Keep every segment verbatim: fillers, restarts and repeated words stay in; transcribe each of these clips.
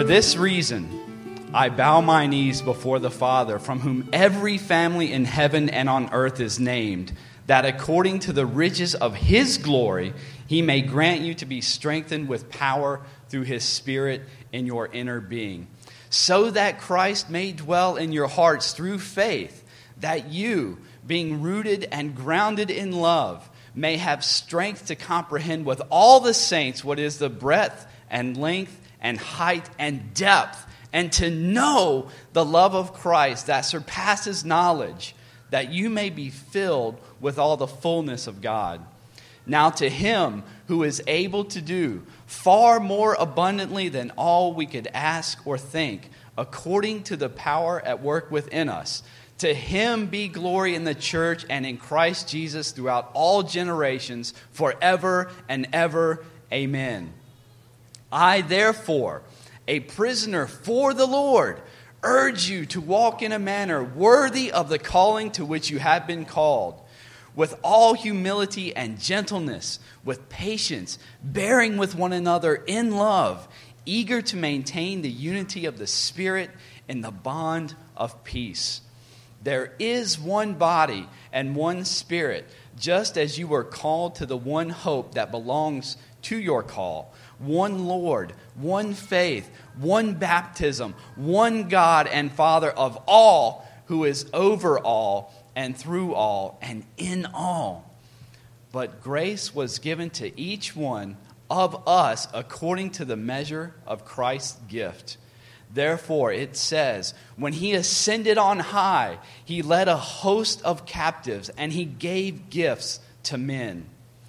this reason, I bow my knees before the Father, from whom every family in heaven and on earth is named, that according to the riches of his glory, he may grant you to be strengthened with power through his Spirit in your inner being, so that Christ may dwell in your hearts through faith, that you, being rooted and grounded in love, may have strength to comprehend with all the saints what is the breadth and length and height and depth, and to know the love of Christ that surpasses knowledge, that you may be filled with all the fullness of God. Now to him who is able to do far more abundantly than all we could ask or think, according to the power at work within us, to him be glory in the church and in Christ Jesus throughout all generations, forever and ever. Amen. I, therefore, a prisoner for the Lord, urge you to walk in a manner worthy of the calling to which you have been called, with all humility and gentleness, with patience, bearing with one another in love, eager to maintain the unity of the Spirit in the bond of peace. There is one body and one Spirit, just as you were called to the one hope that belongs to your call. One Lord, one faith, one baptism, one God and Father of all, who is over all and through all and in all. But grace was given to each one of us according to the measure of Christ's gift. Therefore, it says, when he ascended on high, he led a host of captives, and he gave gifts to men.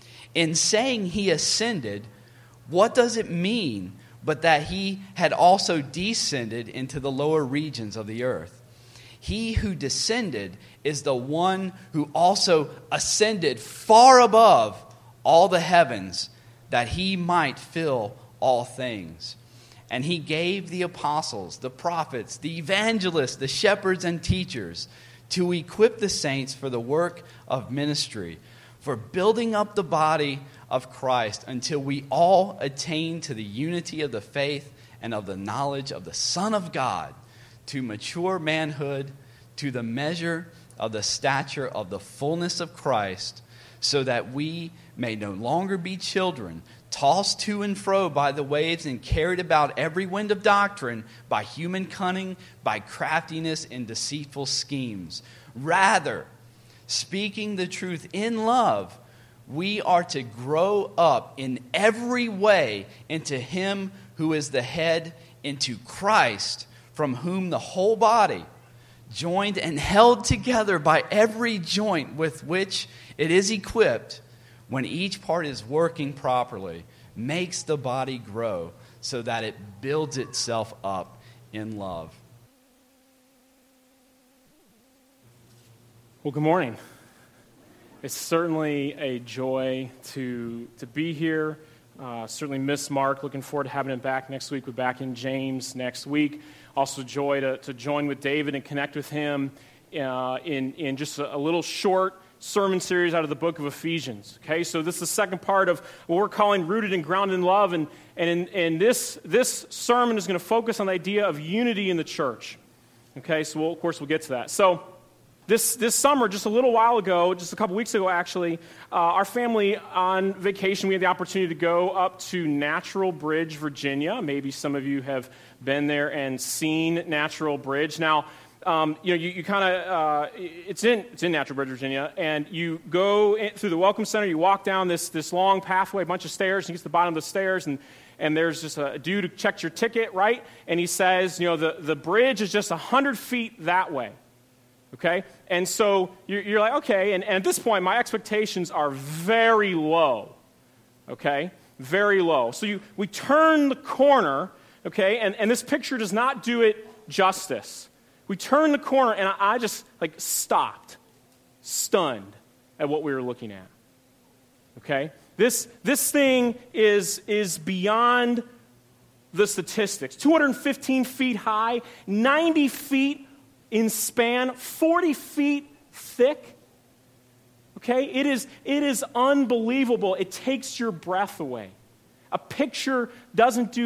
In saying he ascended, what does it mean but that he had also descended into the lower regions of the earth? He who descended is the one who also ascended far above all the heavens, that he might fill all things. And he gave the apostles, the prophets, the evangelists, the shepherds and teachers to equip the saints for the work of ministry, for building up the body of Christ until we all attain to the unity of the faith and of the knowledge of the Son of God, to mature manhood, to the measure of the stature of the fullness of Christ, so that we may no longer be children, tossed to and fro by the waves and carried about every wind of doctrine, by human cunning, by craftiness and deceitful schemes. Rather, speaking the truth in love, we are to grow up in every way into him who is the head, into Christ, from whom the whole body, joined and held together by every joint with which it is equipped, when each part is working properly, makes the body grow so that it builds itself up in love. Well, good morning. It's certainly a joy to to be here. Uh, certainly miss Mark. Looking forward to having him back next week. We're back in James next week. Also joy to, to join with David and connect with him uh, in, in just a, a little short sermon series out of the book of Ephesians. Okay, so this is the second part of what we're calling Rooted and Grounded in Love, and, and, in, and this, this sermon is going to focus on the idea of unity in the church. Okay, so we'll, of course we'll get to that. So this, this summer, just a little while ago, just a couple weeks ago actually, uh, our family on vacation, we had the opportunity to go up to Natural Bridge, Virginia. Maybe some of you have been there and seen Natural Bridge. Now, Um, you know, you, you kind of, uh, it's in it's in Natural Bridge, Virginia, and you go in, through the Welcome Center, you walk down this this long pathway, a bunch of stairs, and you get to the bottom of the stairs, and, and there's just a dude who checks your ticket, right? And he says, you know, the, the bridge is just one hundred feet that way, okay? And so you're, you're like, okay, and, and at this point, my expectations are very low, okay? Very low. So you we turn the corner, okay, and, and this picture does not do it justice. We turned the corner, and I, I just, like, stopped, stunned at what we were looking at. Okay? This this thing is, is beyond the statistics. two hundred fifteen feet high, ninety feet in span, forty feet thick. Okay? It is, it is unbelievable. It takes your breath away. A picture doesn't do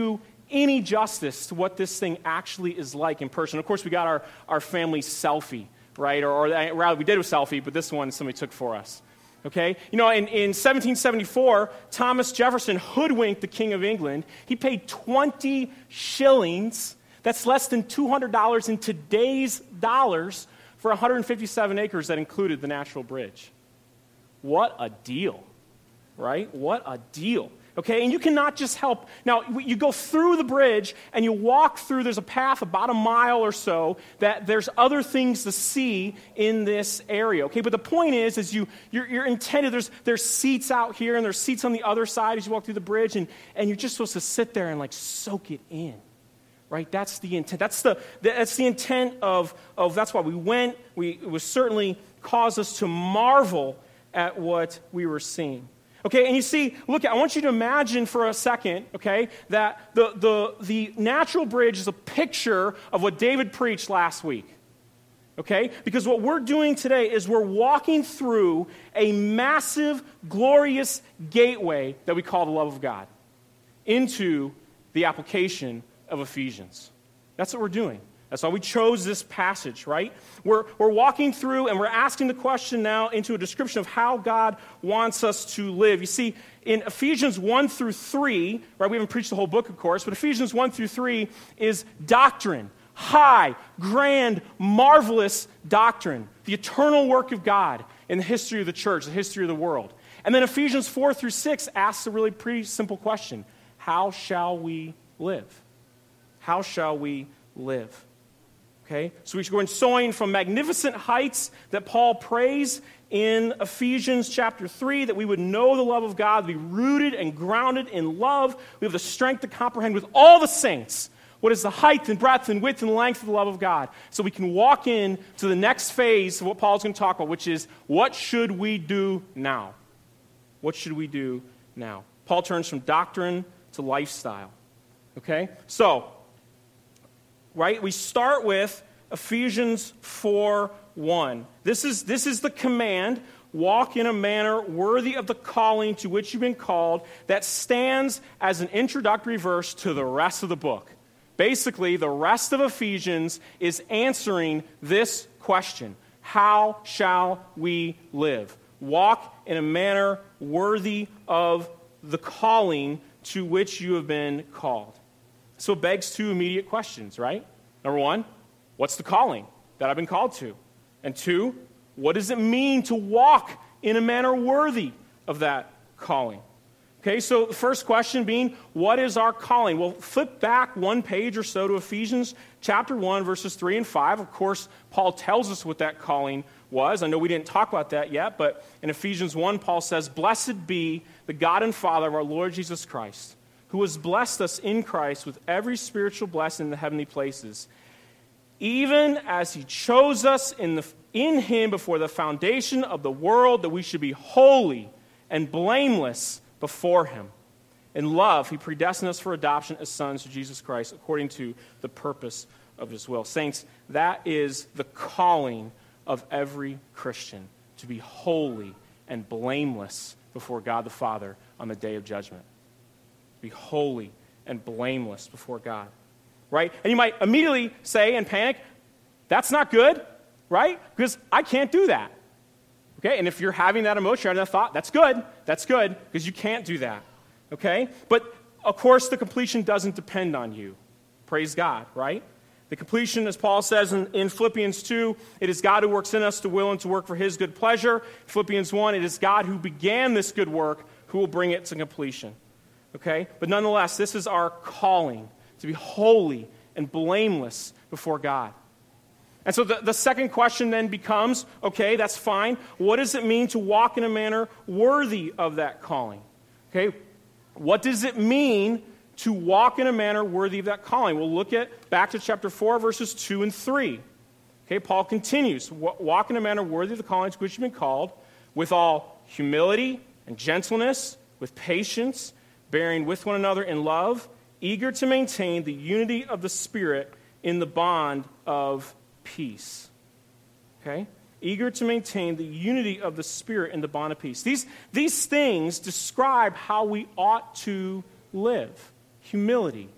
any justice to what this thing actually is like in person. Of course, we got our, our family selfie, right? Or, or rather, we did a selfie, but this one somebody took for us. Okay? You know, in, in seventeen seventy-four, Thomas Jefferson hoodwinked the King of England. He paid twenty shillings, that's less than two hundred dollars in today's dollars, for one hundred fifty-seven acres that included the Natural Bridge. What a deal, right? What a deal. Okay, and you cannot just help. Now, you go through the bridge and you walk through, there's a path about a mile or so that there's other things to see in this area. Okay, but the point is, is you, you're, you're intended, there's, there's seats out here and there's seats on the other side as you walk through the bridge, and, and you're just supposed to sit there and like soak it in. Right? That's the intent. That's the, that's the intent of, of, that's why we went. We, it was certainly caused us to marvel at what we were seeing. Okay, and you see, look, I want you to imagine for a second, okay, that the, the, the Natural Bridge is a picture of what David preached last week. Okay? Because what we're doing today is we're walking through a massive, glorious gateway that we call the love of God into the application of Ephesians. That's what we're doing. That's why we chose this passage, right? We're, we're walking through and we're asking the question now into a description of how God wants us to live. You see, in Ephesians one through three, right, we haven't preached the whole book, of course, but Ephesians one through three is doctrine, high, grand, marvelous doctrine, the eternal work of God in the history of the church, the history of the world. And then Ephesians four through six asks a really pretty simple question. How shall we live? How shall we live? Okay, so we should go in soaring from magnificent heights that Paul prays in Ephesians chapter three, that we would know the love of God, be rooted and grounded in love. We have the strength to comprehend with all the saints what is the height and breadth and width and length of the love of God, so we can walk in to the next phase of what Paul's going to talk about, which is, what should we do now? What should we do now? Paul turns from doctrine to lifestyle. Okay, so right? We start with Ephesians four one. This is, this is the command, walk in a manner worthy of the calling to which you've been called, that stands as an introductory verse to the rest of the book. Basically, the rest of Ephesians is answering this question. How shall we live? Walk in a manner worthy of the calling to which you have been called. So it begs two immediate questions, right? Number one, what's the calling that I've been called to? And two, what does it mean to walk in a manner worthy of that calling? Okay, so the first question being, what is our calling? Well, flip back one page or so to Ephesians chapter one, verses three and five. Of course, Paul tells us what that calling was. I know we didn't talk about that yet, but in Ephesians one, Paul says, "Blessed be the God and Father of our Lord Jesus Christ, who has blessed us in Christ with every spiritual blessing in the heavenly places, even as he chose us in, the, in him before the foundation of the world, that we should be holy and blameless before him. In love, he predestined us for adoption as sons to Jesus Christ, according to the purpose of his will." Saints, that is the calling of every Christian, to be holy and blameless before God the Father on the day of judgment. Be holy and blameless before God, right? And you might immediately say and panic, that's not good, right? Because I can't do that. Okay, and if you're having that emotion, having that thought, that's good. That's good, because you can't do that. Okay? But, of course, the completion doesn't depend on you. Praise God, right? The completion, as Paul says in, in Philippians two, it is God who works in us to will and to work for his good pleasure. Philippians one, it is God who began this good work who will bring it to completion. Okay? But nonetheless, this is our calling, to be holy and blameless before God. And so the, the second question then becomes, okay, that's fine. What does it mean to walk in a manner worthy of that calling? Okay, what does it mean to walk in a manner worthy of that calling? We'll look at back to chapter four, verses two and three. Okay, Paul continues, walk in a manner worthy of the calling to which you've been called, with all humility and gentleness, with patience, bearing with one another in love, eager to maintain the unity of the Spirit in the bond of peace. Okay? Eager to maintain the unity of the Spirit in the bond of peace. These, these things describe how we ought to live. Humility,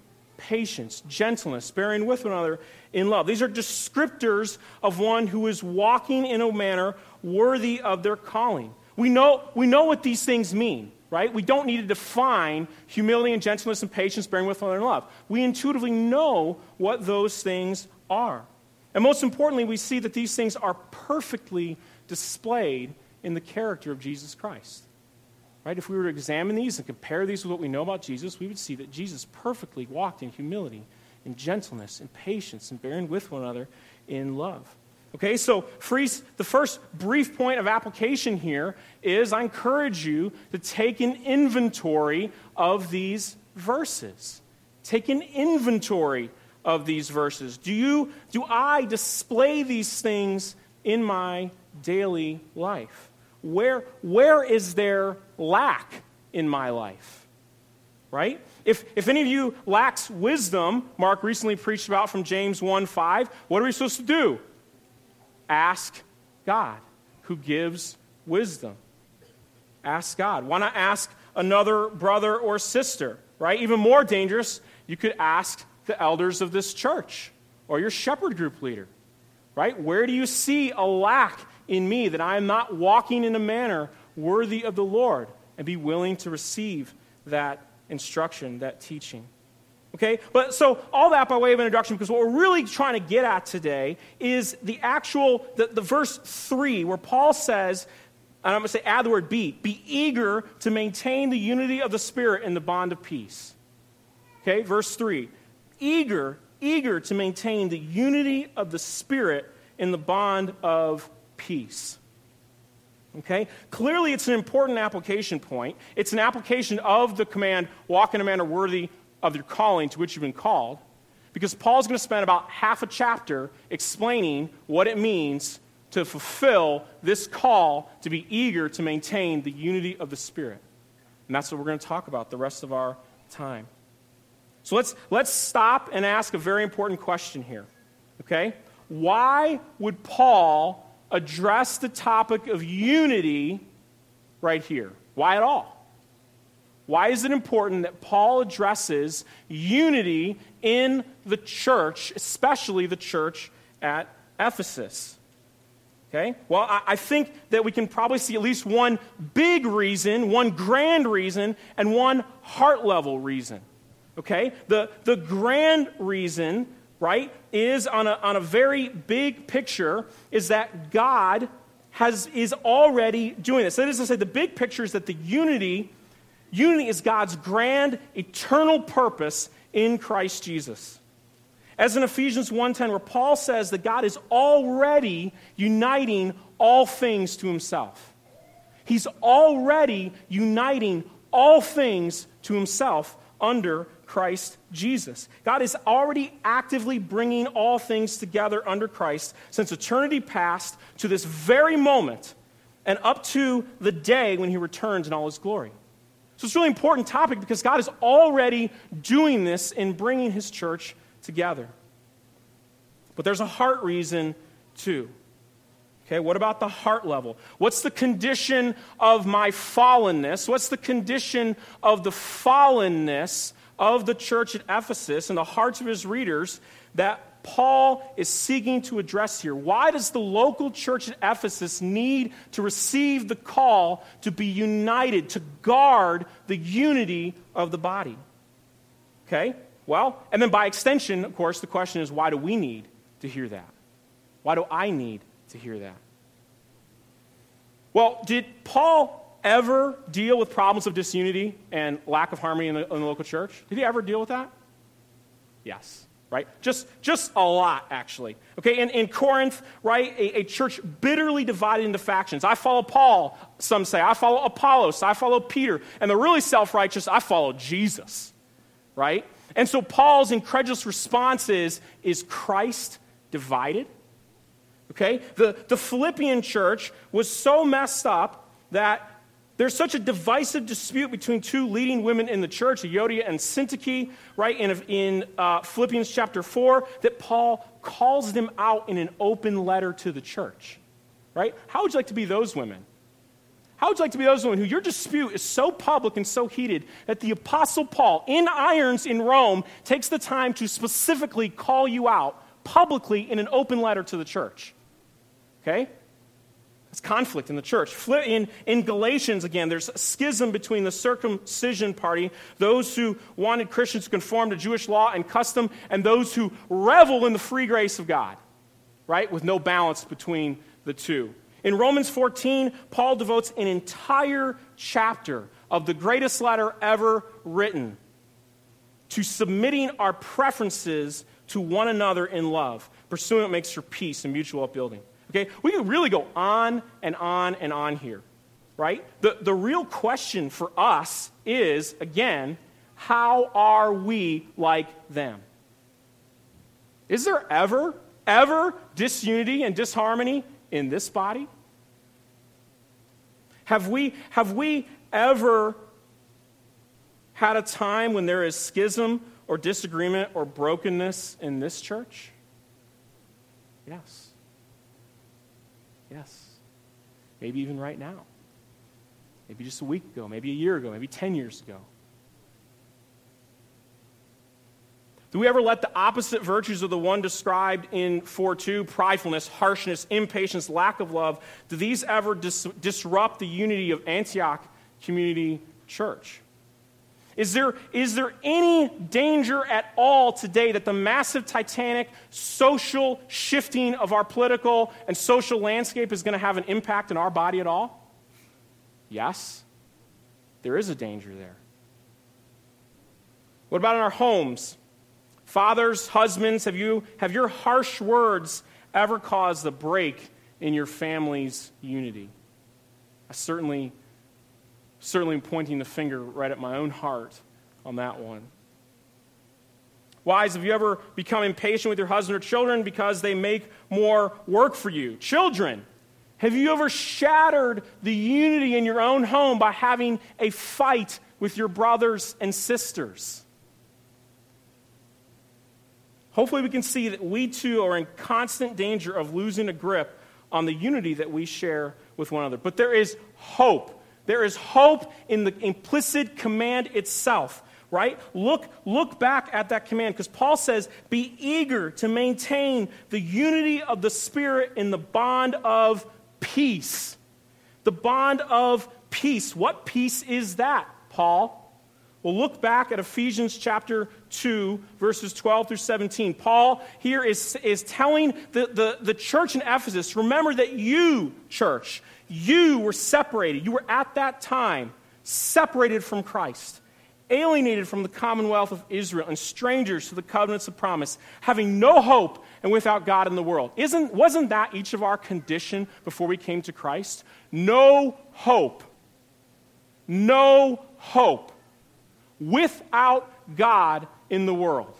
patience, gentleness, bearing with one another in love. These are descriptors of one who is walking in a manner worthy of their calling. We know, we know what these things mean, right? We don't need to define humility and gentleness and patience, bearing with one another in love. We intuitively know what those things are. And most importantly, we see that these things are perfectly displayed in the character of Jesus Christ. Right? If we were to examine these and compare these with what we know about Jesus, we would see that Jesus perfectly walked in humility, in gentleness, in patience, and bearing with one another in love. Okay, so Freeze, the first brief point of application here is I encourage you to take an inventory of these verses. Take an inventory of these verses. Do you, do I display these things in my daily life? Where, where is there lack in my life? Right? If, if any of you lacks wisdom, Mark recently preached about from James one five, what are we supposed to do? Ask God, who gives wisdom. Ask God. Why not ask another brother or sister? Right? Even more dangerous, you could ask the elders of this church or your shepherd group leader. Right? Where do you see a lack in me that I am not walking in a manner worthy of the Lord? And be willing to receive that instruction, that teaching. Okay? But so all that by way of introduction, because what we're really trying to get at today is the actual, the, the verse three, where Paul says, and I'm going to say add the word be, be eager to maintain the unity of the Spirit in the bond of peace. Okay? Verse three, eager, eager to maintain the unity of the Spirit in the bond of peace. Okay? Clearly, it's an important application point. It's an application of the command, walk in a manner worthy of your calling to which you've been called, because Paul's going to spend about half a chapter explaining what it means to fulfill this call to be eager to maintain the unity of the Spirit. And that's what we're going to talk about the rest of our time. So let's, let's stop and ask a very important question here. Okay? Why would Paul address the topic of unity right here? Why at all? Why is it important that Paul addresses unity in the church, especially the church at Ephesus? Okay? Well, I, I think that we can probably see at least one big reason, one grand reason, and one heart-level reason. Okay? The, the grand reason, right, is on a, on a very big picture, is that God has is already doing this. That is to say, the big picture is that the unity, unity is God's grand, eternal purpose in Christ Jesus. As in Ephesians one ten, where Paul says that God is already uniting all things to himself. He's already uniting all things to himself under Christ Jesus. God is already actively bringing all things together under Christ since eternity past to this very moment and up to the day when he returns in all his glory. So it's a really important topic because God is already doing this in bringing his church together. But there's a heart reason too. Okay, what about the heart level? What's the condition of my fallenness? What's the condition of the fallenness of the church at Ephesus and the hearts of his readers that Paul is seeking to address here? Why does the local church at Ephesus need to receive the call to be united, to guard the unity of the body? Okay, well, and then by extension, of course, the question is, why do we need to hear that? Why do I need to hear that? Well, did Paul ever deal with problems of disunity and lack of harmony in the, in the local church? Did he ever deal with that? Yes, right? Just, just a lot, actually. Okay, in, in Corinth, right, a, a church bitterly divided into factions. I follow Paul, some say. I follow Apollos. I follow Peter. And the really self-righteous, I follow Jesus, right? And so Paul's incredulous response is, is Christ divided? Okay, the, the Philippian church was so messed up that there's such a divisive dispute between two leading women in the church, Euodia and Syntyche, right, in, in uh, Philippians chapter four, that Paul calls them out in an open letter to the church, right? How would you like to be those women? How would you like to be those women who your dispute is so public and so heated that the Apostle Paul, in irons in Rome, takes the time to specifically call you out publicly in an open letter to the church? Okay? It's conflict in the church. In, in Galatians, again, there's a schism between the circumcision party, those who wanted Christians to conform to Jewish law and custom, and those who revel in the free grace of God, right? With no balance between the two. In Romans fourteen, Paul devotes an entire chapter of the greatest letter ever written to submitting our preferences to one another in love, pursuing what makes for peace and mutual upbuilding. Okay, we can really go on and on and on here, right? The, the real question for us is, again, how are we like them? Is there ever, ever disunity and disharmony in this body? Have we, have we ever had a time when there is schism or disagreement or brokenness in this church? Yes. Yes. Maybe even right now. Maybe just a week ago, maybe a year ago, maybe ten years ago. Do we ever let the opposite virtues of the one described in four two, pridefulness, harshness, impatience, lack of love, do these ever dis- disrupt the unity of Antioch Community Church? Is there, is there any danger at all today that the massive, titanic social shifting of our political and social landscape is going to have an impact on our body at all? Yes, there is a danger there. What about in our homes? Fathers, husbands, have you have your harsh words ever caused a break in your family's unity? I certainly, certainly am pointing the finger right at my own heart on that one. Wives, have you ever become impatient with your husband or children because they make more work for you? Children, have you ever shattered the unity in your own home by having a fight with your brothers and sisters? Hopefully we can see that we too are in constant danger of losing a grip on the unity that we share with one another. But there is hope. There is hope in the implicit command itself, right? Look, look back at that command, because Paul says, be eager to maintain the unity of the Spirit in the bond of peace. The bond of peace. What peace is that, Paul? Well, look back at Ephesians chapter two, verses twelve through seventeen. Paul here is, is telling the, the, the church in Ephesus, remember that you, church, you were separated. You were at that time separated from Christ, alienated from the commonwealth of Israel, and strangers to the covenants of promise, having no hope and without God in the world. Isn't, wasn't that each of our condition before we came to Christ? No hope. No hope. Without God in the world.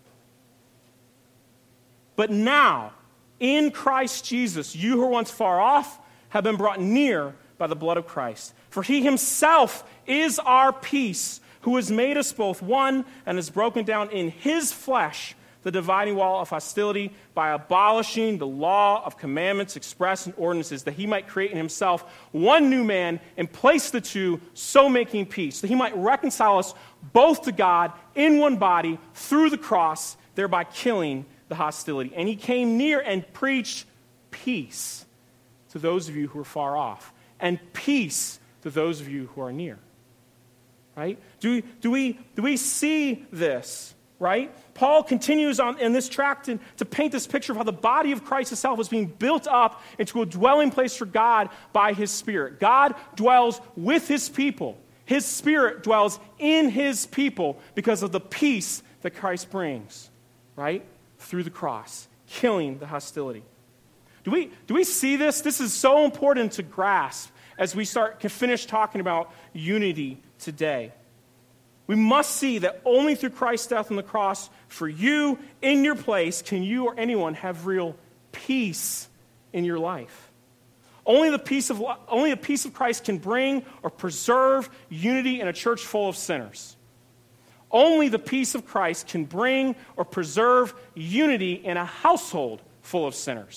But now, in Christ Jesus, you who were once far off have been brought near by the blood of Christ. For he himself is our peace, who has made us both one and has broken down in his flesh the dividing wall of hostility by abolishing the law of commandments expressed in ordinances, that he might create in himself one new man and place the two, so making peace, that he might reconcile us both to God in one body through the cross, thereby killing the hostility. And he came near and preached peace to those of you who are far off, and peace to those of you who are near. Right? Do we, do we, do we see this? Right? Paul continues on in this tract to, to paint this picture of how the body of Christ itself is being built up into a dwelling place for God by his Spirit. God dwells with his people. His Spirit dwells in his people because of the peace that Christ brings, right? Through the cross, killing the hostility. Do we, do we see this? This is so important to grasp as we start to finish talking about unity today. We must see that only through Christ's death on the cross for you, in your place, can you or anyone have real peace in your life. Only the peace of, only the peace of Christ can bring or preserve unity in a church full of sinners. Only the peace of Christ can bring or preserve unity in a household full of sinners.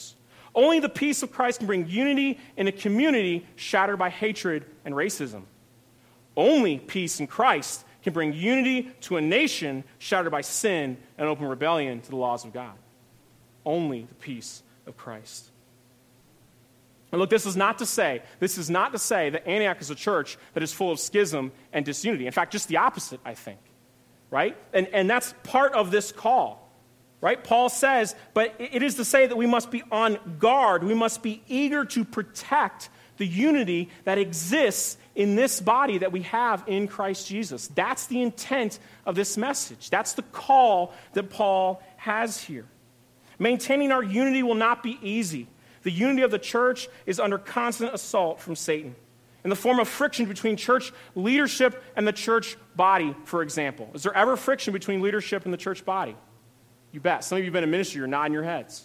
Only the peace of Christ can bring unity in a community shattered by hatred and racism. Only peace in Christ can bring unity to a nation shattered by sin and open rebellion to the laws of God. Only the peace of Christ. And look, this is not to say, this is not to say that Antioch is a church that is full of schism and disunity. In fact, just the opposite, I think. Right? And, and that's part of this call. Right? Paul says, but it is to say that we must be on guard. We must be eager to protect the unity that exists in this body that we have in Christ Jesus. That's the intent of this message. That's the call that Paul has here. Maintaining our unity will not be easy. The unity of the church is under constant assault from Satan in the form of friction between church leadership and the church body, for example. Is there ever friction between leadership and the church body? You bet. Some of you have been in ministry, you're nodding your heads.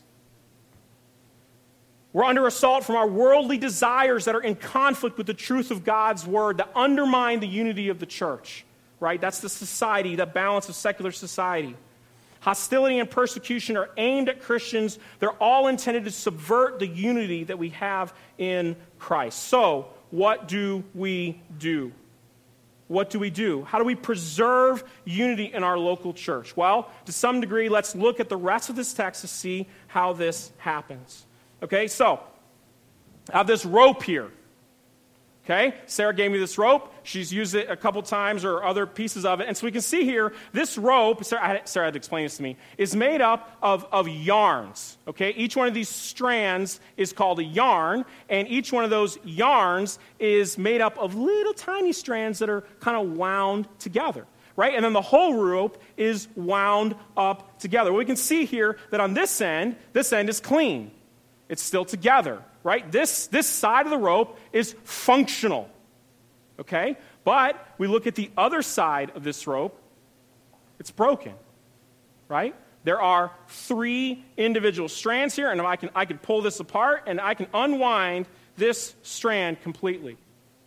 We're under assault from our worldly desires that are in conflict with the truth of God's word that undermine the unity of the church, right? That's the society, the balance of secular society. Hostility and persecution are aimed at Christians. They're all intended to subvert the unity that we have in Christ. So, what do we do? What do we do? How do we preserve unity in our local church? Well, to some degree, let's look at the rest of this text to see how this happens. Okay, so I have this rope here. Okay, Sarah gave me this rope. She's used it a couple times or other pieces of it. And so we can see here, this rope, Sarah, I had, Sarah had to explain this to me, is made up of, of yarns. Okay, each one of these strands is called a yarn, and each one of those yarns is made up of little tiny strands that are kind of wound together. Right? And then the whole rope is wound up together. Well, we can see here that on this end, this end is clean. It's still together. Right? This, this side of the rope is functional, okay? But we look at the other side of this rope, it's broken, right? There are three individual strands here, and I can, I can pull this apart, and I can unwind this strand completely,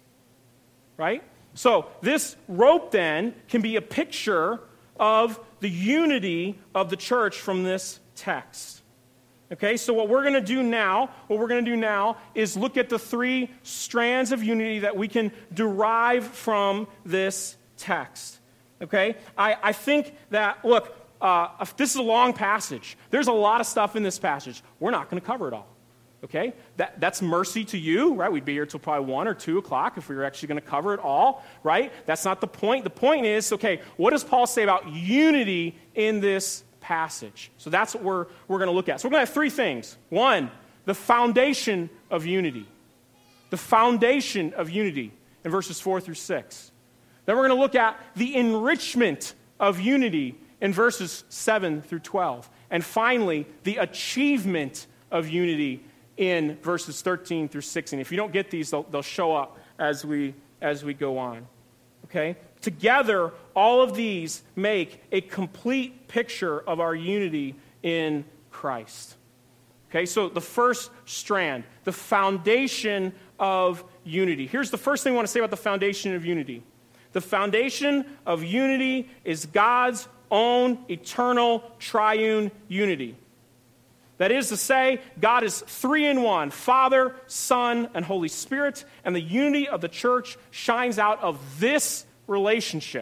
right? So this rope then can be a picture of the unity of the church from this text. Okay, so what we're going to do now, what we're going to do now is look at the three strands of unity that we can derive from this text. Okay, I, I think that, look, uh, this is a long passage. There's a lot of stuff in this passage. We're not going to cover it all. Okay, that, that's mercy to you, right? We'd be here till probably one or two o'clock if we were actually going to cover it all, right? That's not the point. The point is, okay, what does Paul say about unity in this passage? So that's what we're, we're going to look at. So we're going to have three things. One, the foundation of unity. The foundation of unity in verses four through six. Then we're going to look at the enrichment of unity in verses seven through twelve. And finally, the achievement of unity in verses thirteen through sixteen. If you don't get these, they'll, they'll show up as we, as we go on. Okay? Together, all of these make a complete picture of our unity in Christ. Okay, so the first strand, the foundation of unity. Here's the first thing I want to say about the foundation of unity. The foundation of unity is God's own eternal triune unity. That is to say, God is three in one, Father, Son, and Holy Spirit, and the unity of the church shines out of this relationship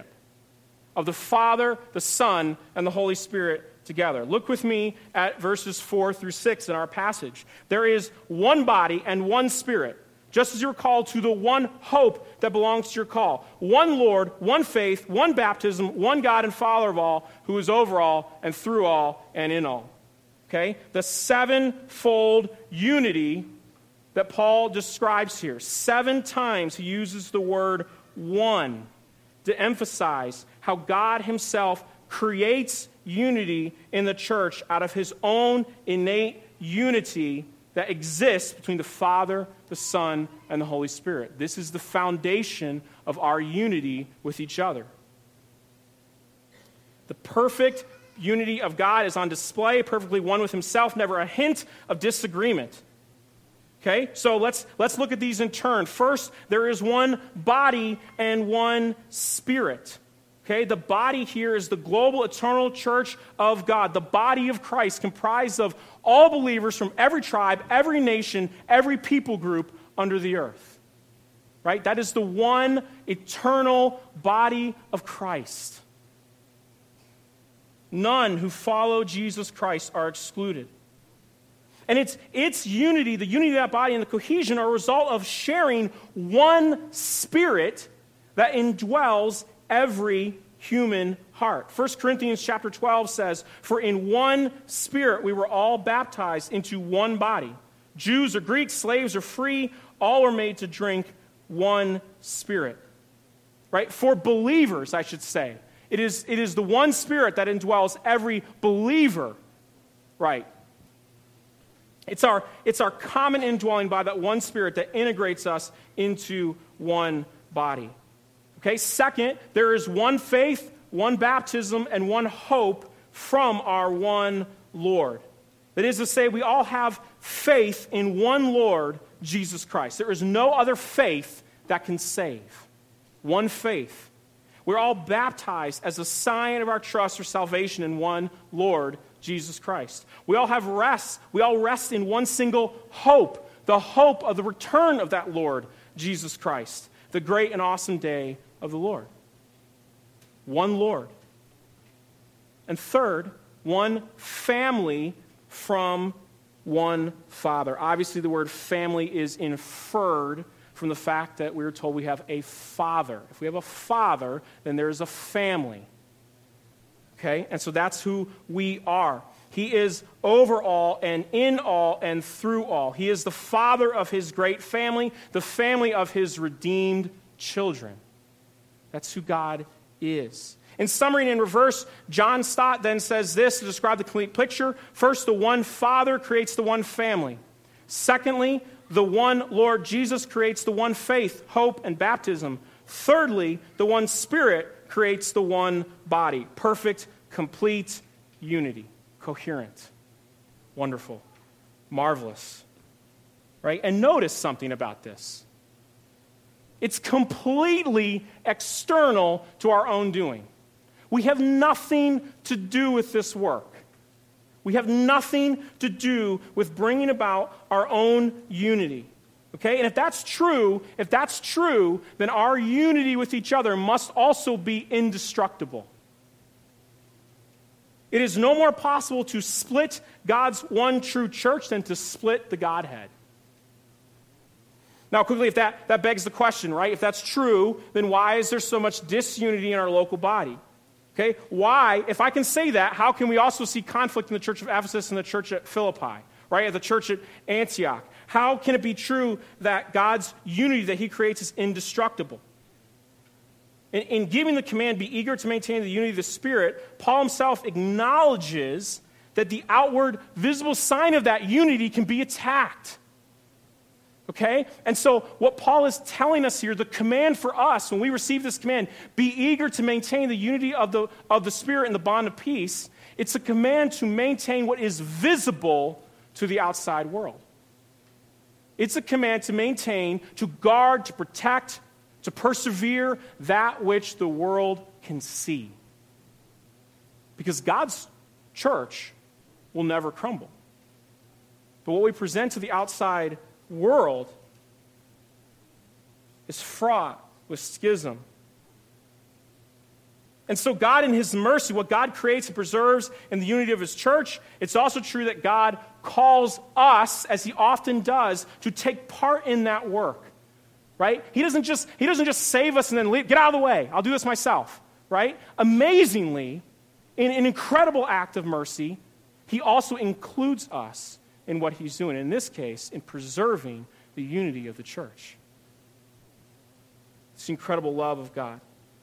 of the Father, the Son, and the Holy Spirit together. Look with me at verses four through six in our passage. There is one body and one Spirit, just as you are called to the one hope that belongs to your call. One Lord, one faith, one baptism, one God and Father of all, who is over all and through all and in all. Okay? The sevenfold unity that Paul describes here. Seven times he uses the word one to emphasize how God himself creates unity in the church out of his own innate unity that exists between the Father, the Son, and the Holy Spirit. This is the foundation of our unity with each other. The perfect unity of God is on display, perfectly one with himself, never a hint of disagreement. Okay, so let's let's look at these in turn. First, there is one body and one Spirit. Okay, the body here is the global eternal church of God, the body of Christ, comprised of all believers from every tribe, every nation, every people group under the earth. Right? That is the one eternal body of Christ. None who follow Jesus Christ are excluded. And it's, it's unity, the unity of that body and the cohesion are a result of sharing one spirit that indwells every human heart. First Corinthians chapter twelve says, "For in one spirit we were all baptized into one body. Jews or Greeks, slaves or free, all are made to drink one spirit." Right? For believers, I should say. It is, it is the one spirit that indwells every believer. Right? It's our, it's our common indwelling by that one spirit that integrates us into one body. Okay, second, there is one faith, one baptism, and one hope from our one Lord. That is to say, we all have faith in one Lord, Jesus Christ. There is no other faith that can save. One faith. We're all baptized as a sign of our trust or salvation in one Lord, Jesus Christ. We all have rest. We all rest in one single hope, the hope of the return of that Lord, Jesus Christ, the great and awesome day of the Lord. One Lord. And third, one family from one Father. Obviously, the word family is inferred from the fact that we're told we have a father. If we have a father, then there's a family. Okay? And so that's who we are. He is over all and in all and through all. He is the father of his great family, the family of his redeemed children. That's who God is. In summary and in reverse, John Stott then says this to describe the complete picture. First, the one Father creates the one family. Secondly, the one Lord Jesus creates the one faith, hope, and baptism. Thirdly, the one Spirit creates the one body. Perfect, complete unity. Coherent. Wonderful. Marvelous. Right? And notice something about this. It's completely external to our own doing. We have nothing to do with this work. We have nothing to do with bringing about our own unity. Okay? And if that's true, if that's true, then our unity with each other must also be indestructible. It is no more possible to split God's one true church than to split the Godhead. Now, quickly, if that, that begs the question, right? If that's true, then why is there so much disunity in our local body? Okay? Why, if I can say that, how can we also see conflict in the church of Ephesus and the church at Philippi, right? At the church at Antioch? How can it be true that God's unity that he creates is indestructible? In, in giving the command, be eager to maintain the unity of the Spirit, Paul himself acknowledges that the outward, visible sign of that unity can be attacked. Okay? And so what Paul is telling us here, the command for us, when we receive this command, be eager to maintain the unity of the, of the Spirit and the bond of peace, it's a command to maintain what is visible to the outside world. It's a command to maintain, to guard, to protect, to persevere that which the world can see. Because God's church will never crumble. But what we present to the outside world is fraught with schism. And so God in his mercy, what God creates and preserves in the unity of his church, it's also true that God calls us, as he often does, to take part in that work. Right? He doesn't just, he doesn't just save us and then leave, get out of the way, I'll do this myself. Right? Amazingly, in an incredible act of mercy, he also includes us in what he's doing, in this case, in preserving the unity of the church. It's the incredible love of God.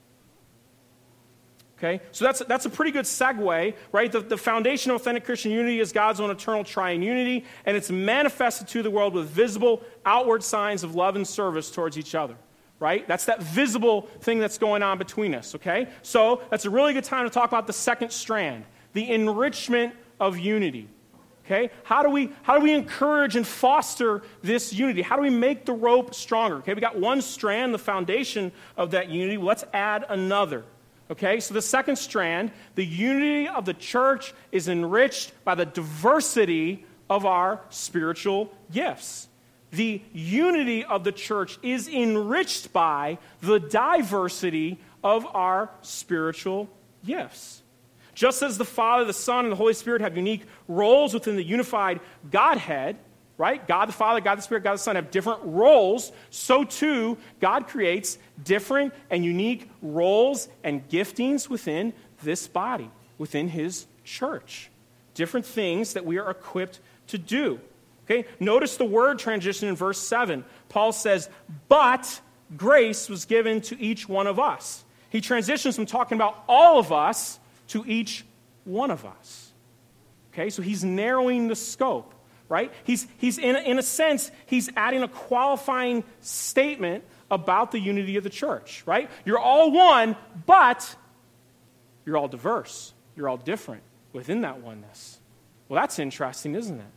Okay? So that's, that's a pretty good segue, right? The, the foundation of authentic Christian unity is God's own eternal triune unity, and it's manifested to the world with visible, outward signs of love and service towards each other. Right? That's that visible thing that's going on between us, okay? So that's a really good time to talk about the second strand, the enrichment of unity. Okay? How do we how do we encourage and foster this unity? How do we make the rope stronger? Okay, we got one strand, the foundation of that unity. Well, let's add another. Okay, so the second strand, the unity of the church is enriched by the diversity of our spiritual gifts. The unity of the church is enriched by the diversity of our spiritual gifts. Just as the Father, the Son, and the Holy Spirit have unique roles within the unified Godhead, right? God the Father, God the Spirit, God the Son have different roles. So too, God creates different and unique roles and giftings within this body, within his church. Different things that we are equipped to do. Okay? Notice the word transition in verse seven. Paul says, but grace was given to each one of us. He transitions from talking about all of us to each one of us. Okay? So he's narrowing the scope. Right? He's, he's in, a, in a sense, he's adding a qualifying statement about the unity of the church, right? You're all one, but you're all diverse. You're all different within that oneness. Well, that's interesting, isn't it?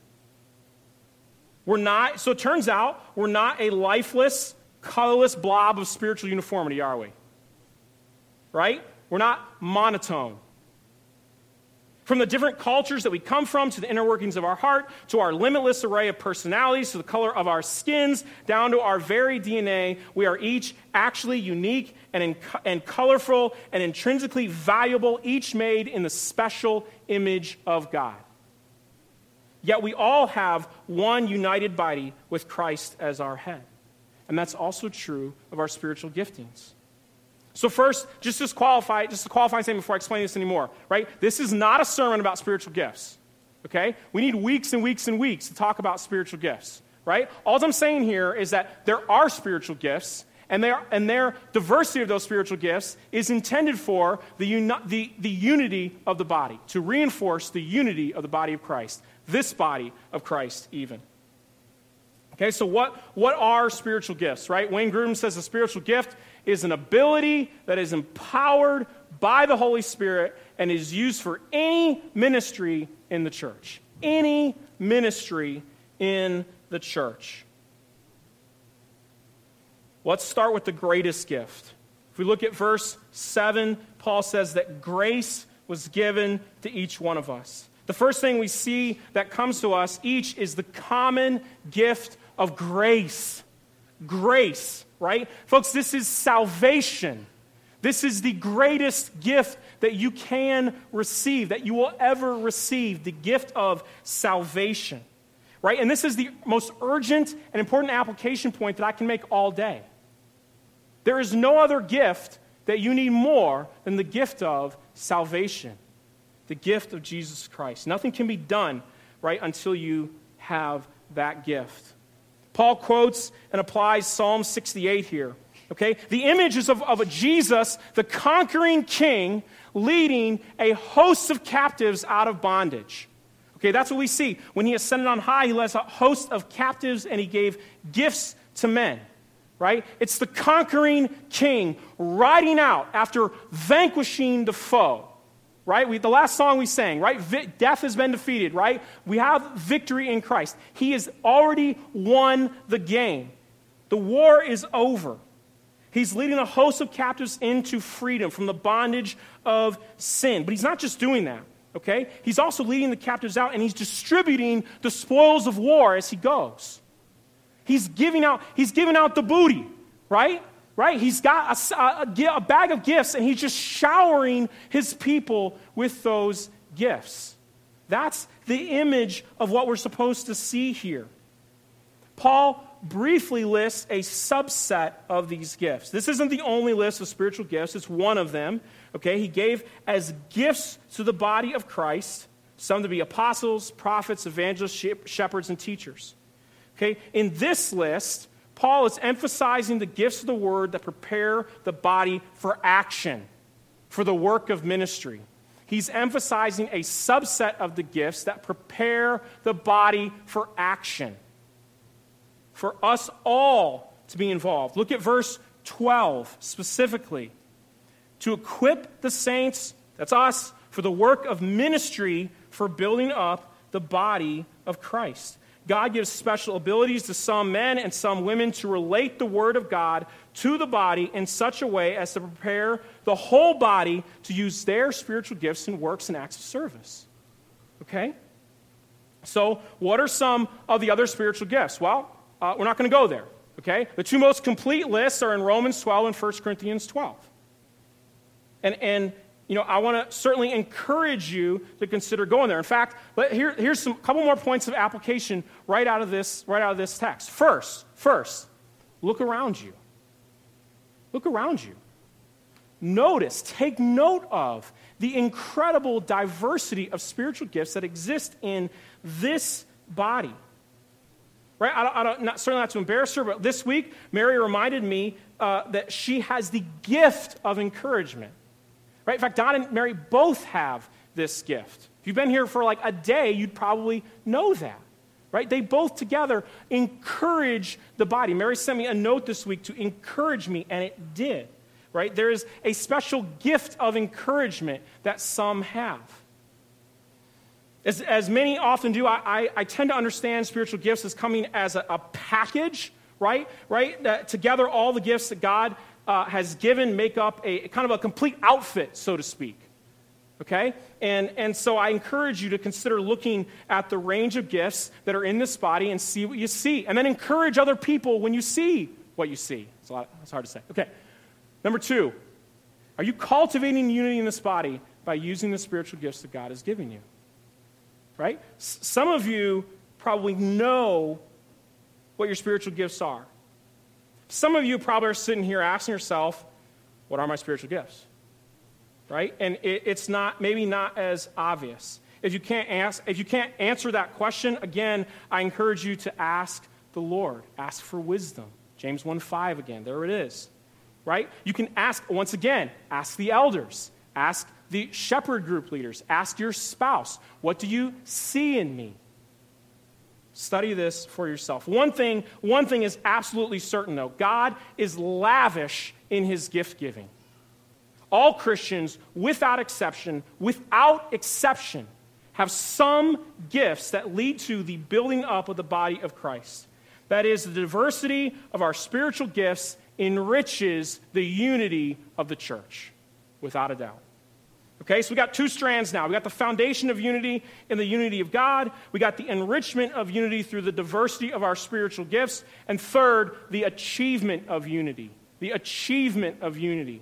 We're not, so it turns out, we're not a lifeless, colorless blob of spiritual uniformity, are we? Right? We're not monotone. From the different cultures that we come from, to the inner workings of our heart, to our limitless array of personalities, to the color of our skins, down to our very D N A, we are each actually unique and, in, and colorful and intrinsically valuable, each made in the special image of God. Yet we all have one united body with Christ as our head. And that's also true of our spiritual giftings. So first, just to qualify, just to qualify something before I explain this anymore, right? This is not a sermon about spiritual gifts, okay? We need weeks and weeks and weeks to talk about spiritual gifts, right? All I'm saying here is that there are spiritual gifts, and, they are, and their diversity of those spiritual gifts is intended for the, uni- the, the unity of the body, to reinforce the unity of the body of Christ, this body of Christ even. Okay, so what, what are spiritual gifts, right? Wayne Grudem says a spiritual gift is an ability that is empowered by the Holy Spirit and is used for any ministry in the church. Any ministry in the church. Let's start with the greatest gift. If we look at verse seven, Paul says that grace was given to each one of us. The first thing we see that comes to us each is the common gift of grace. Grace, right? Folks, this is salvation. This is the greatest gift that you can receive, that you will ever receive, the gift of salvation, right? And this is the most urgent and important application point that I can make all day. There is no other gift that you need more than the gift of salvation, the gift of Jesus Christ. Nothing can be done, right, until you have that gift. Paul quotes and applies Psalm sixty-eight here. Okay? The image is of, of a Jesus, the conquering king, leading a host of captives out of bondage. Okay, that's what we see. When he ascended on high, he led a host of captives and he gave gifts to men. Right? It's the conquering king riding out after vanquishing the foe. Right? We, the last song we sang, right? Vi- death has been defeated, right? We have victory in Christ. He has already won the game. The war is over. He's leading a host of captives into freedom from the bondage of sin. But he's not just doing that, okay? He's also leading the captives out, and he's distributing the spoils of war as he goes. He's giving out, he's giving out the booty, right? Right? He's got a, a, a bag of gifts, and he's just showering his people with those gifts. That's the image of what we're supposed to see here. Paul briefly lists a subset of these gifts. This isn't the only list of spiritual gifts. It's one of them. Okay? He gave as gifts to the body of Christ, some to be apostles, prophets, evangelists, shepherds, and teachers. Okay? In this list, Paul is emphasizing the gifts of the word that prepare the body for action, for the work of ministry. He's emphasizing a subset of the gifts that prepare the body for action, for us all to be involved. Look at verse twelve specifically. To equip the saints, that's us, for the work of ministry, for building up the body of Christ. God gives special abilities to some men and some women to relate the word of God to the body in such a way as to prepare the whole body to use their spiritual gifts and works and acts of service. Okay? So, what are some of the other spiritual gifts? Well, uh, we're not going to go there. Okay? The two most complete lists are in Romans twelve and First Corinthians twelve. And, and you know, I want to certainly encourage you to consider going there. In fact, let, here, here's some couple more points of application right out of this, right out of this text. First, first, look around you. Look around you. Notice, take note of the incredible diversity of spiritual gifts that exist in this body. Right? I don't, I don't, not, certainly not to embarrass her, but this week, Mary reminded me uh, that she has the gift of encouragement. Right? In fact, Don and Mary both have this gift. If you've been here for like a day, you'd probably know that. Right? They both together encourage the body. Mary sent me a note this week to encourage me, and it did. Right? There is a special gift of encouragement that some have. As, as many often do, I, I, I tend to understand spiritual gifts as coming as a, a package, right? Right? That together, all the gifts that God uh, has given make up a kind of a complete outfit, so to speak. Okay? And, and so I encourage you to consider looking at the range of gifts that are in this body and see what you see. And then encourage other people when you see what you see. It's, a lot, it's hard to say. Okay. Number two, are you cultivating unity in this body by using the spiritual gifts that God has given you? Right? S- some of you probably know what your spiritual gifts are. Some of you probably are sitting here asking yourself, what are my spiritual gifts? Right? And it, it's not, maybe not as obvious. If you can't ask, if you can't answer that question, again, I encourage you to ask the Lord. Ask for wisdom. James one five again, there it is. Right? You can ask, once again, ask the elders. Ask the shepherd group leaders. Ask your spouse, what do you see in me? Study this for yourself. One thing, one thing is absolutely certain, though. God is lavish in his gift giving. All Christians, without exception, without exception, have some gifts that lead to the building up of the body of Christ. That is, the diversity of our spiritual gifts enriches the unity of the church, without a doubt. Okay, so we got two strands now. We got the foundation of unity in the unity of God. We got the enrichment of unity through the diversity of our spiritual gifts. And third, the achievement of unity. The achievement of unity.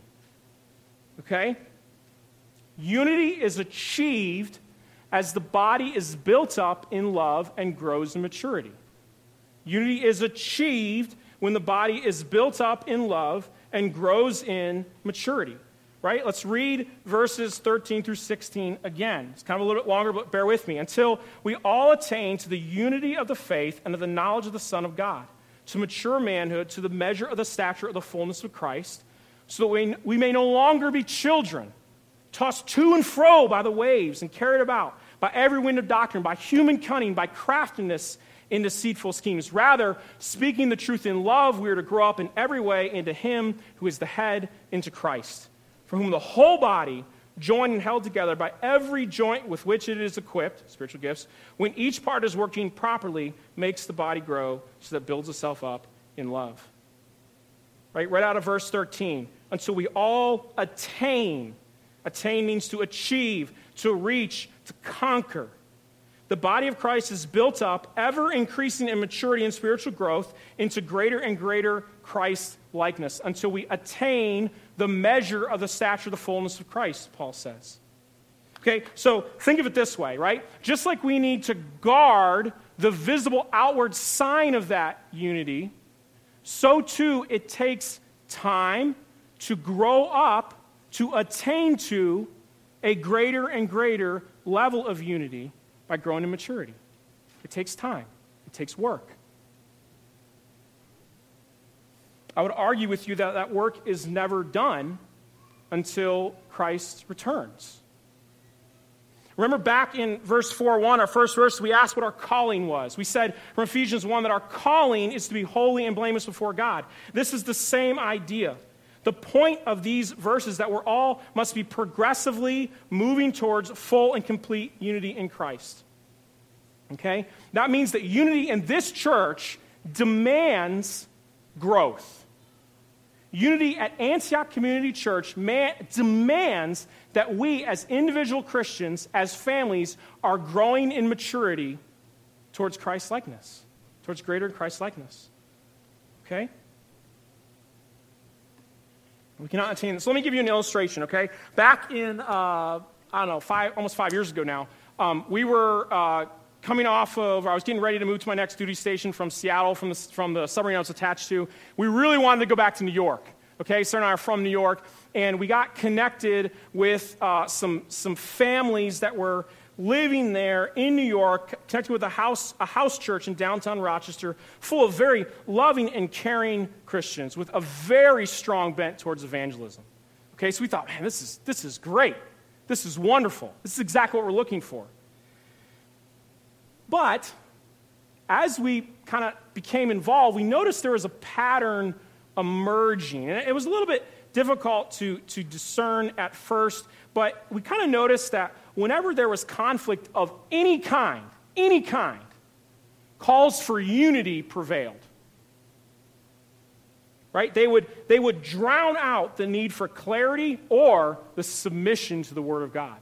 Okay? Unity is achieved as the body is built up in love and grows in maturity. Unity is achieved when the body is built up in love and grows in maturity. Right? Let's read verses thirteen through sixteen again. It's kind of a little bit longer, but bear with me. Until we all attain to the unity of the faith and of the knowledge of the Son of God, to mature manhood, to the measure of the stature of the fullness of Christ, so that we, we may no longer be children, tossed to and fro by the waves and carried about by every wind of doctrine, by human cunning, by craftiness in deceitful schemes. Rather, speaking the truth in love, we are to grow up in every way into him who is the head, into Christ, from whom the whole body, joined and held together by every joint with which it is equipped, spiritual gifts, when each part is working properly, makes the body grow so that it builds itself up in love. Right, right out of verse thirteen. Until we all attain. Attain means to achieve, to reach, to conquer. The body of Christ is built up, ever increasing in maturity and spiritual growth, into greater and greater Christ likeness, until we attain the measure of the stature of the fullness of Christ, Paul says. Okay, so think of it this way, right? Just like we need to guard the visible outward sign of that unity, so too it takes time to grow up, to attain to a greater and greater level of unity by growing in maturity. It takes time. It takes work. I would argue with you that that work is never done until Christ returns. Remember back in verse four one, our first verse, we asked what our calling was. We said from Ephesians one that our calling is to be holy and blameless before God. This is the same idea. The point of these verses that we're all must be progressively moving towards full and complete unity in Christ. Okay? That means that unity in this church demands growth. Unity at Antioch Community Church man, demands that we as individual Christians, as families, are growing in maturity towards Christ-likeness, towards greater Christ-likeness. Okay? We cannot attain this. Let me give you an illustration, okay? Back in, uh, I don't know, five, almost five years ago now, um, we were uh, coming off of, I was getting ready to move to my next duty station from Seattle, from the, from the submarine I was attached to. We really wanted to go back to New York. Okay, Sarah and I are from New York, and we got connected with uh, some, some families that were living there in New York, connected with a house, a house church in downtown Rochester, full of very loving and caring Christians with a very strong bent towards evangelism. Okay, so we thought, man, this is, this is great. This is wonderful. This is exactly what we're looking for. But as we kind of became involved, we noticed there was a pattern emerging. And it was a little bit difficult to, to discern at first, but we kind of noticed that whenever there was conflict of any kind, any kind, calls for unity prevailed. Right? They would, they would drown out the need for clarity or the submission to the Word of God.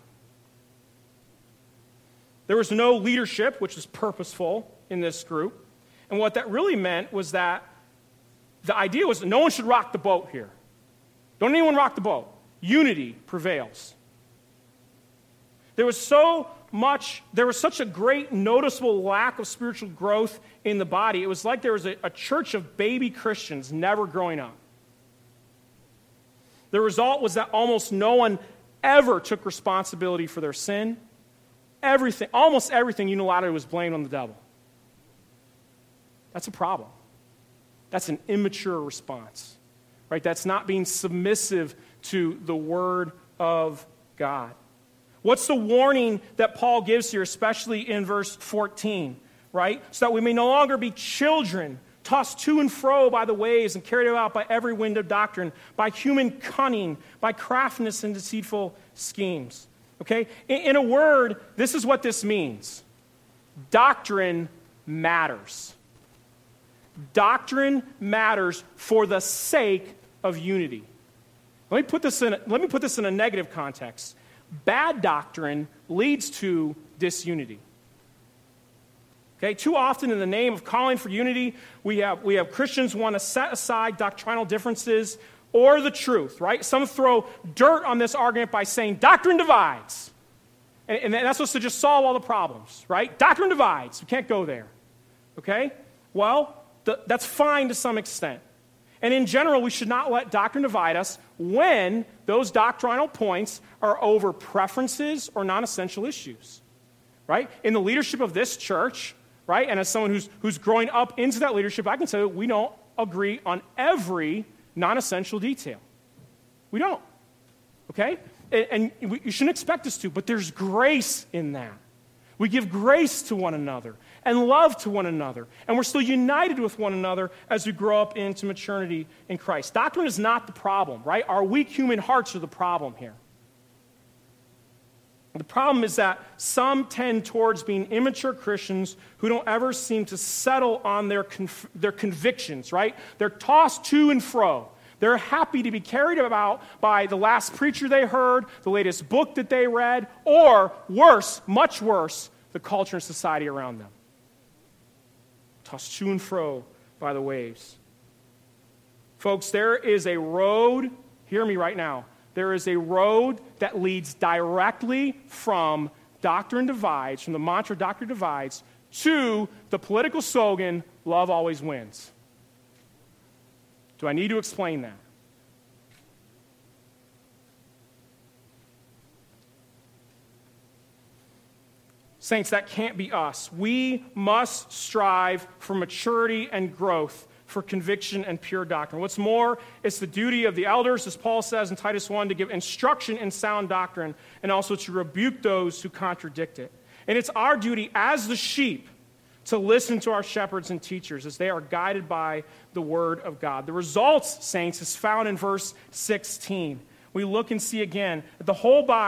There was no leadership, which was purposeful in this group. And what that really meant was that the idea was that no one should rock the boat here. Don't anyone rock the boat. Unity prevails. There was so much, there was such a great noticeable lack of spiritual growth in the body. It was like there was a, a church of baby Christians never growing up. The result was that almost no one ever took responsibility for their sin. Everything, almost everything unilaterally was blamed on the devil. That's a problem. That's an immature response, right? That's not being submissive to the Word of God. What's the warning that Paul gives here, especially in verse fourteen, right? So that we may no longer be children, tossed to and fro by the waves and carried about by every wind of doctrine, by human cunning, by craftiness and deceitful schemes. Okay? In, in a word, this is what this means. Doctrine matters. Doctrine matters for the sake of unity. Let me put this in, let me put this in a negative context. Bad doctrine leads to disunity. Okay, too often in the name of calling for unity, we have, we have Christians want to set aside doctrinal differences or the truth, right? Some throw dirt on this argument by saying doctrine divides. And, and that's supposed to just solve all the problems, right? Doctrine divides. We can't go there. Okay? Well, the, that's fine to some extent. And in general, we should not let doctrine divide us when those doctrinal points are over preferences or non-essential issues, right? In the leadership of this church, right, and as someone who's, who's growing up into that leadership, I can tell you we don't agree on every non-essential detail. We don't, okay? And, and we, you shouldn't expect us to, but there's grace in that. We give grace to one another and love to one another. And we're still united with one another as we grow up into maturity in Christ. Doctrine is not the problem, right? Our weak human hearts are the problem here. The problem is that some tend towards being immature Christians who don't ever seem to settle on their, conv- their convictions, right? They're tossed to and fro. They're happy to be carried about by the last preacher they heard, the latest book that they read, or worse, much worse, the culture and society around them. Tossed to and fro by the waves. Folks, there is a road, hear me right now, there is a road that leads directly from doctrine divides, from the mantra doctrine divides, to the political slogan, love always wins. Do I need to explain that? Saints, that can't be us. We must strive for maturity and growth, for conviction and pure doctrine. What's more, it's the duty of the elders, as Paul says in Titus one, to give instruction in sound doctrine and also to rebuke those who contradict it. And it's our duty as the sheep to listen to our shepherds and teachers as they are guided by the word of God. The results, saints, is found in verse sixteen. We look and see again that the whole body,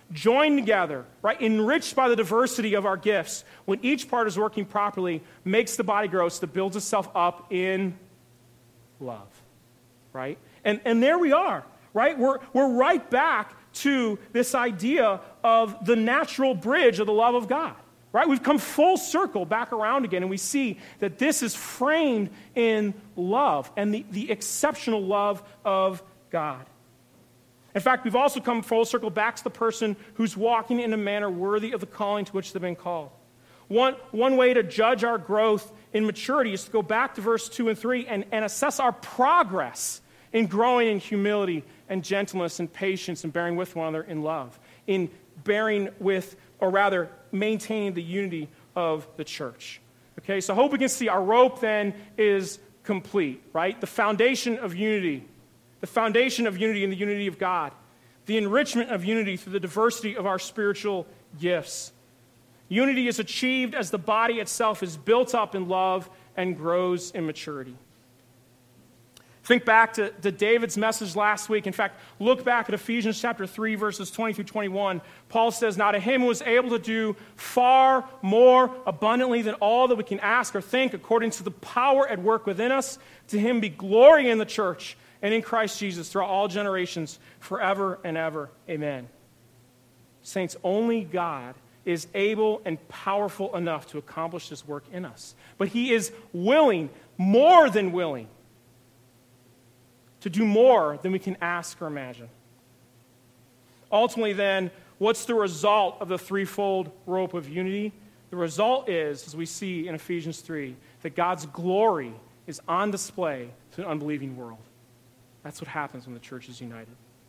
joined together, right, enriched by the diversity of our gifts, when each part is working properly, makes the body grow so that it builds itself up in love, right? And, and there we are, right? We're, we're right back to this idea of the natural bridge of the love of God, right? We've come full circle back around again, and we see that this is framed in love and the, the exceptional love of God. In fact, we've also come full circle back to the person who's walking in a manner worthy of the calling to which they've been called. One, one way to judge our growth in maturity is to go back to verse two and three and, and assess our progress in growing in humility and gentleness and patience and bearing with one another in love, in bearing with, or rather, maintaining the unity of the church. Okay, so I hope we can see our rope then is complete, right? The foundation of unity, the foundation of unity in the unity of God, the enrichment of unity through the diversity of our spiritual gifts. Unity is achieved as the body itself is built up in love and grows in maturity. Think back to, to David's message last week. In fact, look back at Ephesians chapter three, verses twenty through twenty-one. Paul says, "Now to him who is able to do far more abundantly than all that we can ask or think, according to the power at work within us, to him be glory in the church and in Christ Jesus throughout all generations, forever and ever. Amen." Saints, only God is able and powerful enough to accomplish this work in us. But he is willing, more than willing, to do more than we can ask or imagine. Ultimately, then, what's the result of the threefold rope of unity? The result is, as we see in Ephesians three, that God's glory is on display to an unbelieving world. That's what happens when the church is united.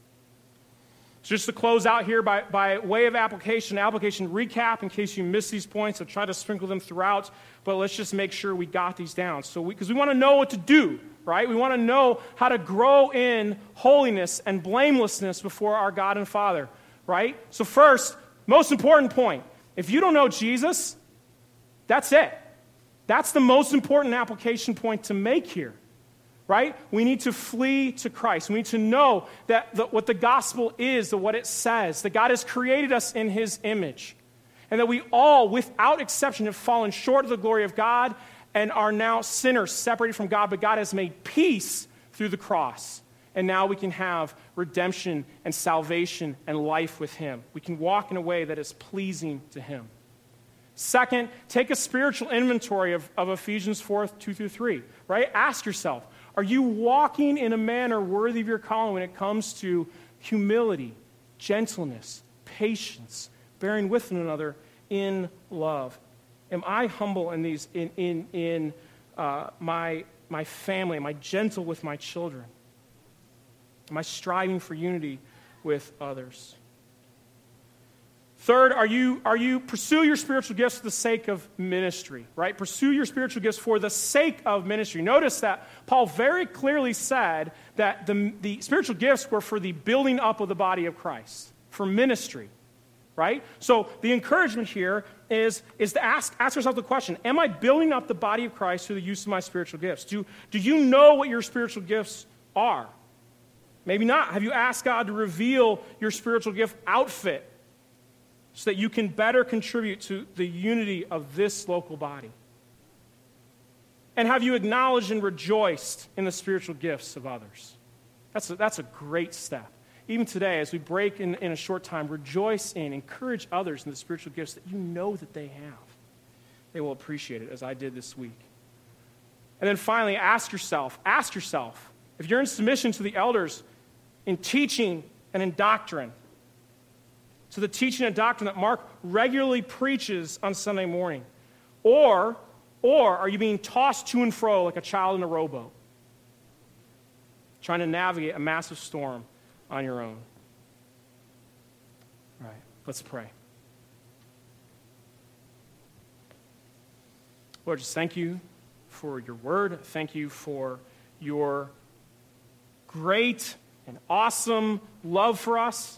So just to close out here, by, by way of application, application recap, in case you missed these points, I'll try to sprinkle them throughout, but let's just make sure we got these down. So because we, we want to know what to do, right? We want to know how to grow in holiness and blamelessness before our God and Father, right? So first, most important point, if you don't know Jesus, that's it. That's the most important application point to make here. Right? We need to flee to Christ. We need to know that the, what the gospel is, the, what it says, that God has created us in his image, and that we all, without exception, have fallen short of the glory of God and are now sinners separated from God, but God has made peace through the cross. And now we can have redemption and salvation and life with him. We can walk in a way that is pleasing to him. Second, take a spiritual inventory of, of Ephesians four, two through three, right? Ask yourself, are you walking in a manner worthy of your calling when it comes to humility, gentleness, patience, bearing with one another in love? Am I humble in these in in in uh, my my family? Am I gentle with my children? Am I striving for unity with others? Third, are you, are you pursue your spiritual gifts for the sake of ministry, right? Pursue your spiritual gifts for the sake of ministry. Notice that Paul very clearly said that the, the spiritual gifts were for the building up of the body of Christ, for ministry, right? So the encouragement here is, is to ask, ask yourself the question, am I building up the body of Christ through the use of my spiritual gifts? Do, do you know what your spiritual gifts are? Maybe not. Have you asked God to reveal your spiritual gift outfit so that you can better contribute to the unity of this local body? And have you acknowledged and rejoiced in the spiritual gifts of others? That's a, that's a great step. Even today, as we break in, in a short time, rejoice in, encourage others in the spiritual gifts that you know that they have. They will appreciate it, as I did this week. And then finally, ask yourself, ask yourself, if you're in submission to the elders in teaching and in doctrine, to the teaching and doctrine that Mark regularly preaches on Sunday morning? Or, or are you being tossed to and fro like a child in a rowboat, trying to navigate a massive storm on your own? All right, let's pray. Lord, just thank you for your word. Thank you for your great and awesome love for us.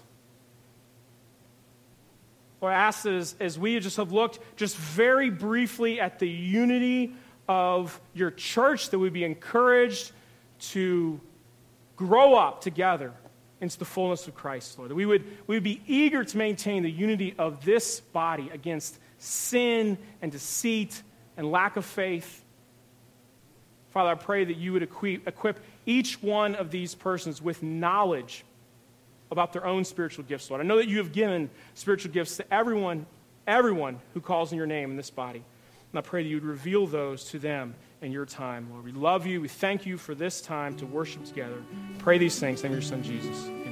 Lord, I ask that as, as we just have looked just very briefly at the unity of your church, that we be encouraged to grow up together into the fullness of Christ, Lord. That we would, we would be eager to maintain the unity of this body against sin and deceit and lack of faith. Father, I pray that you would equip, equip each one of these persons with knowledge about their own spiritual gifts, Lord. I know that you have given spiritual gifts to everyone, everyone who calls in your name in this body. And I pray that you would reveal those to them in your time, Lord. We love you. We thank you for this time to worship together. Pray these things in your Son, Jesus.